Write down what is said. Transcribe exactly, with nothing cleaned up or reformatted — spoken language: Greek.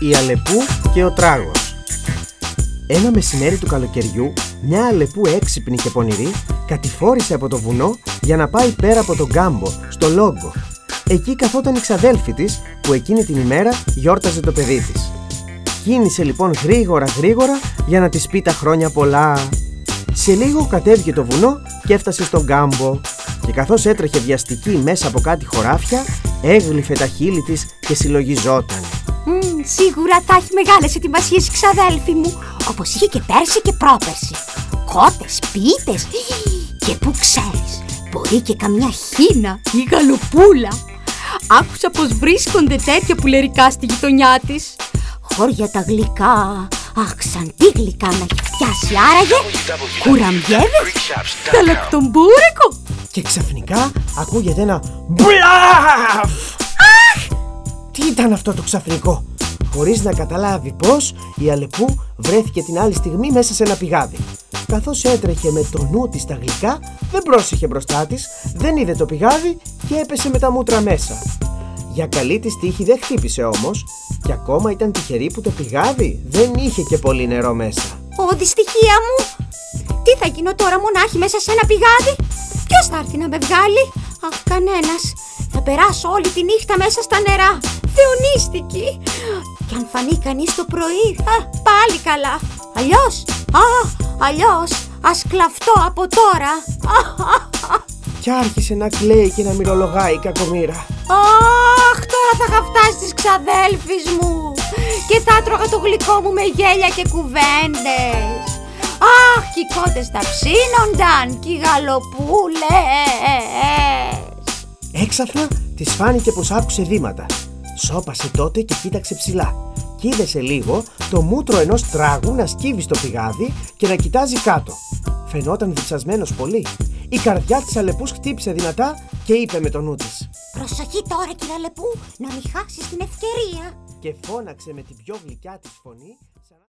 Η Αλεπού και ο Τράγος. Ένα μεσημέρι του καλοκαιριού, μια Αλεπού έξυπνη και πονηρή κατηφόρησε από το βουνό για να πάει πέρα από τον κάμπο, στο Λόγκο. Εκεί καθόταν η ξαδέλφη της, που εκείνη την ημέρα γιόρταζε το παιδί της. Κίνησε λοιπόν γρήγορα γρήγορα για να της πει τα χρόνια πολλά. Σε λίγο κατέβηκε το βουνό και έφτασε στον κάμπο. Και καθώς έτρεχε βιαστική μέσα από κάτι χωράφια, έγλυφε τα χείλη της και συλλογιζόταν. Mm, σίγουρα θα έχει μεγάλες ετοιμασίες η ξαδέλφη μου, όπως είχε και πέρσι και πρόπερσι. Κότες, πίτες και που ξέρεις, μπορεί και καμιά χίνα ή γαλοπούλα. Άκουσα πως βρίσκονται τέτοια πουλερικά στη γειτονιά της. Χώρια τα γλυκά, αχ, σαν τι γλυκά να έχει φτιάσει άραγε. Κουραμπιέδες, γαλακτομπούρικο. Και ξαφνικά ακούγεται ένα μπλαφ. Αχ! Τι ήταν αυτό το ξαφνικό? Χωρίς να καταλάβει πως, η Αλεπού βρέθηκε την άλλη στιγμή μέσα σε ένα πηγάδι. Καθώς έτρεχε με το νου της στα γλυκά, δεν πρόσεχε μπροστά της, δεν είδε το πηγάδι και έπεσε με τα μούτρα μέσα. Για καλή της τύχη δεν χτύπησε όμως, και ακόμα ήταν τυχερή που το πηγάδι δεν είχε και πολύ νερό μέσα. Ω, δυστυχία μου! Τι θα γίνω τώρα μονάχη μέσα σε ένα πηγάδι? Ποιος θα έρθει να με βγάλει? Αχ, κανένας. Θα περάσω όλη τη νύχτα μέσα στα νερά. Θεονίστικη. Και αν φανεί κανείς το πρωί, α, πάλι καλά. Αλλιώς, α, αλλιώς, ας κλαφτώ από τώρα. Κι άρχισε να κλαίει και να μυρολογάει η κακομοίρα. Αχ, τώρα θα είχα φτάσει της ξαδέλφης μου και θα έτρωγα το γλυκό μου με γέλια και κουβέντες. Αχ, και οι κότες τα ψήνονταν και οι γαλοπούλες. Έξαφνα της φάνηκε πως άκουσε βήματα. Σώπασε τότε και κοίταξε ψηλά. Κι είδε σε λίγο το μούτρο ενός τράγου να σκύβει στο πηγάδι και να κοιτάζει κάτω. Φαινόταν διψασμένος πολύ. Η καρδιά της Αλεπούς χτύπησε δυνατά και είπε με το νου της: «Προσοχή τώρα, κύριε Αλεπού, να μην χάσεις την ευκαιρία!» Και φώναξε με την πιο γλυκιά της φωνή.